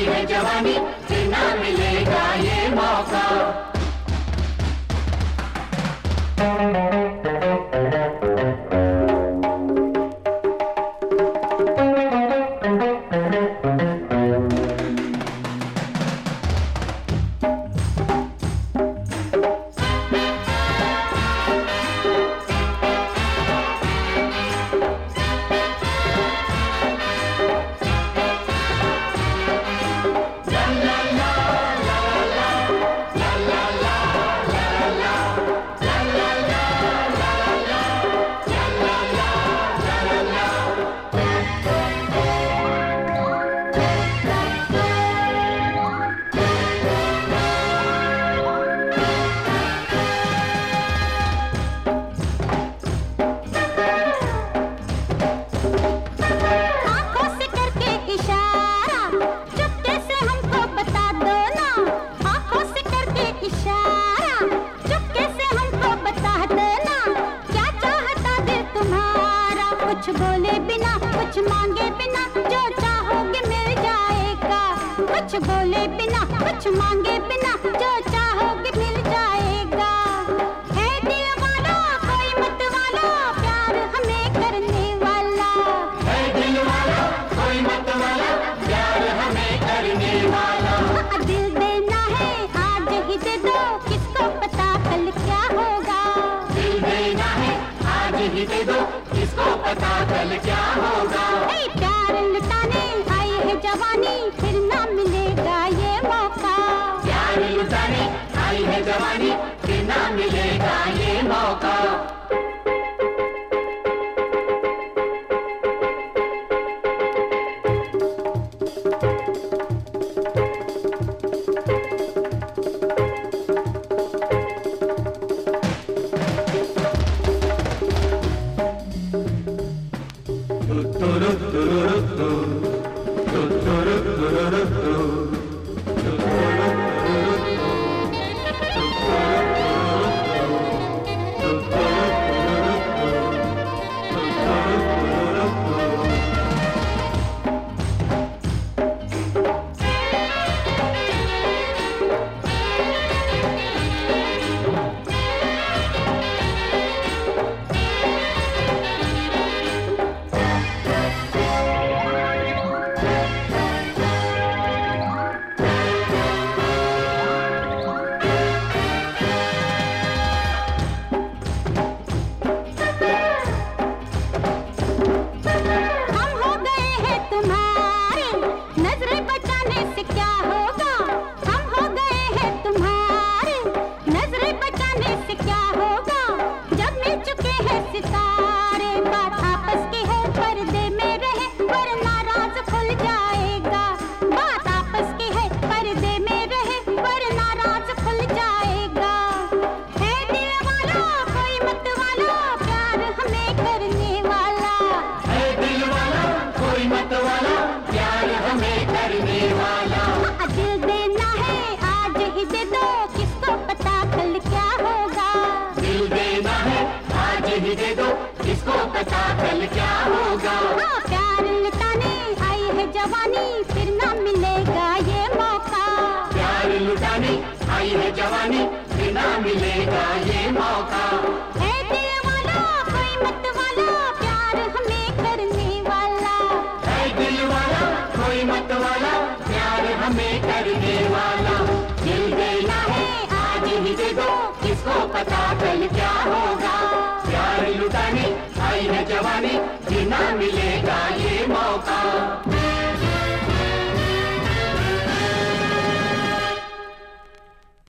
आई है जवानी, फिर ना मिलेगा ये मौका। कुछ बोले बिना, कुछ मांगे बिना, जो चाहोगे मिल जाएगा। कुछ बोले बिना, कुछ मांगे बिना, जो चाहोगे मिल जाएगा। है दिल वाला कोई मत वाला, प्यार हमें करने वाला। है दिल वाला कोई मत वाला, प्यार हमें करने वाला। दिल देना है आज ही दे दो, किसको पता कल क्या होगा। दिल देना है आज ही दे दो, किसको पता कल क्या होगा। प्यार लुटाने आई है जवानी, फिर ना मिलेगा ये मौका। प्यार लुटाने आई है जवानी, फिर ना मिलेगा ये मौका। दे दो, किसको पता कल क्या होगा। प्यार लुटाने आई है जवानी, फिर ना मिलेगा ये मौका। प्यार लुटाने आई है जवानी, फिर ना मिलेगा ये मौका। है दिल वाला कोई मत वाला, प्यार हमें करने वाला। है दिल वाला कोई मत वाला, प्यार हमें करने वाला। दिल देना है आज ही दे दो, किसको पता कल क्या होगा। प्यार लुटाने आई है जवानी, फिर ना मिलेगा